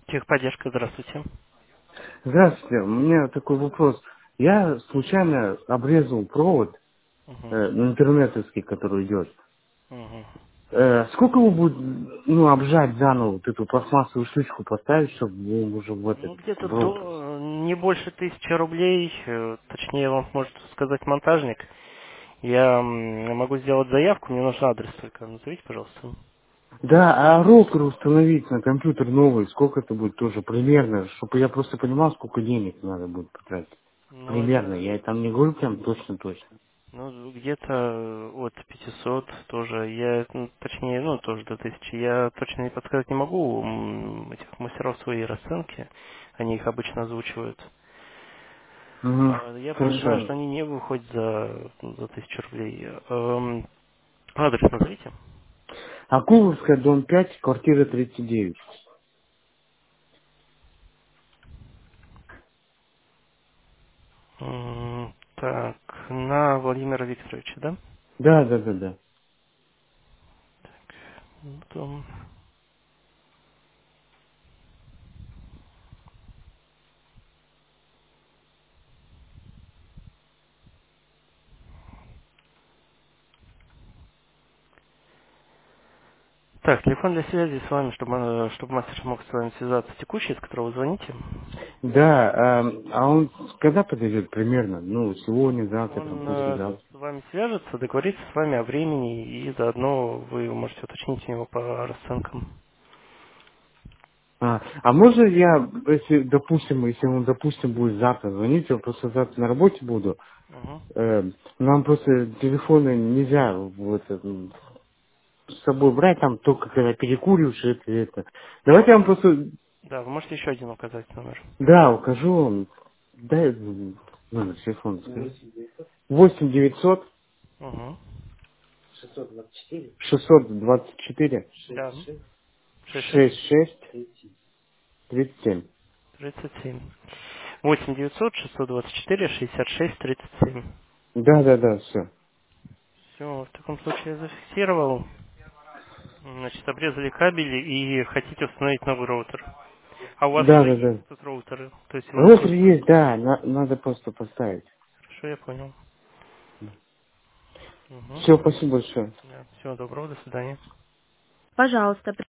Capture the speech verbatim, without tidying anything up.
Техподдержка, здравствуйте. Здравствуйте, у меня такой вопрос. Я случайно обрезал провод Угу. э, ну, интернетовский, который идет. Угу. Э, сколько его будет, ну, обжать заново, вот эту пластмассовую штучку поставить, чтобы он уже в этот Ну, где-то в рот? до э, не больше тысячи рублей, э, точнее вам может сказать монтажник. Я м, могу сделать заявку, мне нужен адрес только. Назовите, пожалуйста. Да, а рокер установить на компьютер новый, сколько это будет тоже примерно, чтобы я просто понимал, сколько денег надо будет потратить. Ну, Примерно, это я там не говорю прям точно-точно. ну, где-то э, от пятисот тоже. Я, ну, точнее, ну, тоже до тысячи. Я точно не подсказать не могу. М, Этих мастеров свои расценки. Они их обычно озвучивают. Угу. А, Я просто знаю, Хорошо. что они не выходят за, за тысячу рублей. Эм, адрес назовите. Акуловская, дом пять, квартира тридцать девять. М, Так, на Владимира Викторовича, да? Да, да, да, да. Дом. Так, телефон для связи с вами, чтобы, э, чтобы мастер смог с вами связаться. Текущий, с которого вы звоните. Да, а, а он когда подойдет примерно? Ну, сегодня, завтра, там, Он э, послезавтра. с вами свяжется, договорится с вами о времени, и заодно вы можете уточнить у него по расценкам. А, а можно я, если, допустим, если он, допустим, будет завтра звонить, я просто завтра на работе буду, Угу. э, нам просто телефоны нельзя вот, это, с собой брать, там, только когда перекуриваешь, это, это. Давайте я вам просто, Да, вы можете еще один указать номер. да, укажу вам, дай м, номер телефона, скажите. восемь девятьсот Угу. шестьсот двадцать четыре Да. Шесть шесть. шесть шесть тридцать семь. Тридцать семь. Восемь девятьсот шестьсот двадцать четыре шестьдесят шесть тридцать семь. Да, да, да, все. Все, в таком случае я зафиксировал. Значит, обрезали кабели и хотите установить новый роутер. А у вас Да, уже да, есть да. тут роутеры? То есть вы Ротор находитесь... есть, да, на- надо просто поставить. Хорошо, я понял. Угу. Все, спасибо большое. Да, всего доброго, до свидания. Пожалуйста,